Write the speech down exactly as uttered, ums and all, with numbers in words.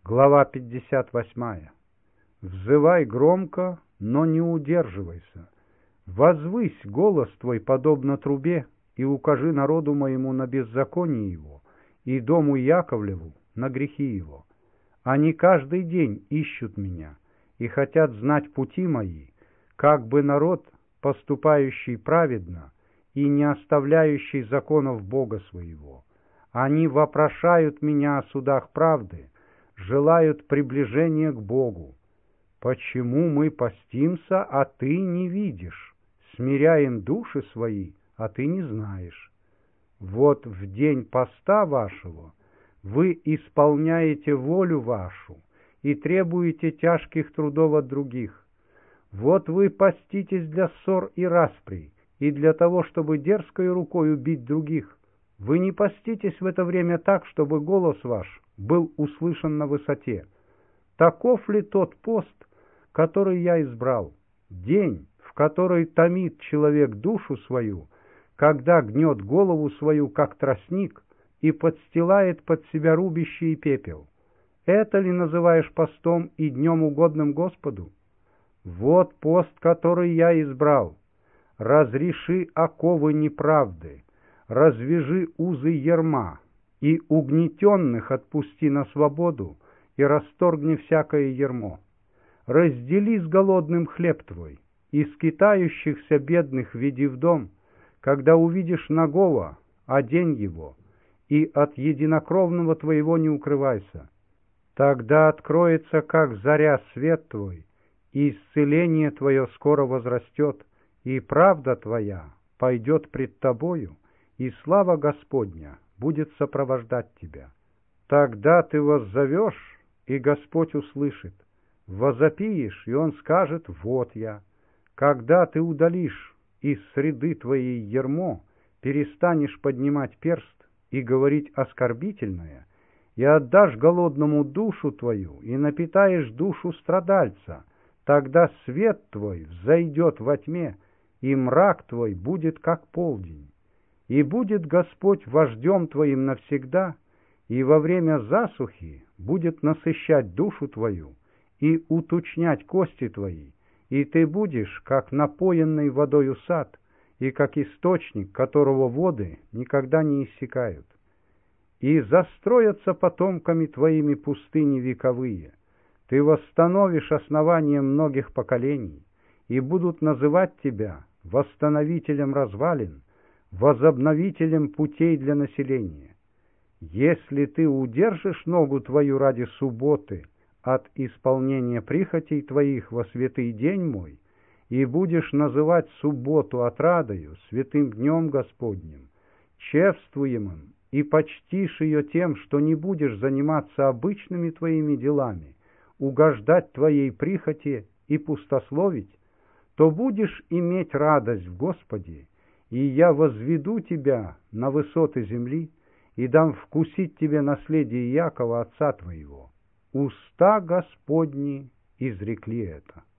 Глава пятьдесят восьмая. «Взывай громко, но не удерживайся. Возвысь голос твой, подобно трубе, и укажи народу моему на беззаконие его, и дому Яковлеву на грехи его. Они каждый день ищут меня и хотят знать пути мои, как бы народ, поступающий праведно и не оставляющий законов Бога своего. Они вопрошают меня о судах правды, желают приближения к Богу. Почему мы постимся, а ты не видишь? Смиряем души свои, а ты не знаешь. Вот в день поста вашего вы исполняете волю вашу и требуете тяжких трудов от других. Вот вы поститесь для ссор и расприй, и для того, чтобы дерзкой рукой убить других. Вы не поститесь в это время так, чтобы голос ваш был услышан на высоте. Таков ли тот пост, который я избрал? День, в который томит человек душу свою, когда гнет голову свою, как тростник, и подстилает под себя рубище и пепел. Это ли называешь постом и днем угодным Господу? Вот пост, который я избрал. Разреши оковы неправды, развяжи узы ярма, и угнетенных отпусти на свободу, и расторгни всякое ярмо. Раздели с голодным хлеб твой, и скитающихся бедных веди в дом. Когда увидишь нагого, одень его, и от единокровного твоего не укрывайся. Тогда откроется, как заря, свет твой, и исцеление твое скоро возрастет, и правда твоя пойдет пред тобою, и слава Господня будет сопровождать тебя. Тогда ты воззовешь, и Господь услышит. Возопиешь, и Он скажет: вот я. Когда ты удалишь из среды твоей ярмо, перестанешь поднимать перст и говорить оскорбительное, и отдашь голодному душу твою, и напитаешь душу страдальца, тогда свет твой взойдет во тьме, и мрак твой будет как полдень. И будет Господь вождем твоим навсегда, и во время засухи будет насыщать душу твою и уточнять кости твои, и ты будешь, как напоенный водою сад, и как источник, которого воды никогда не иссякают. И застроятся потомками твоими пустыни вековые, ты восстановишь основание многих поколений, и будут называть тебя восстановителем развалин, возобновителем путей для населения. Если ты удержишь ногу твою ради субботы от исполнения прихотей твоих во святый день мой, и будешь называть субботу отрадою, святым днем Господним, чествуемым, и почтишь ее тем, что не будешь заниматься обычными твоими делами, угождать твоей прихоти и пустословить, то будешь иметь радость в Господе, и я возведу тебя на высоты земли, и дам вкусить тебе наследие Якова, отца твоего. Уста Господни изрекли это.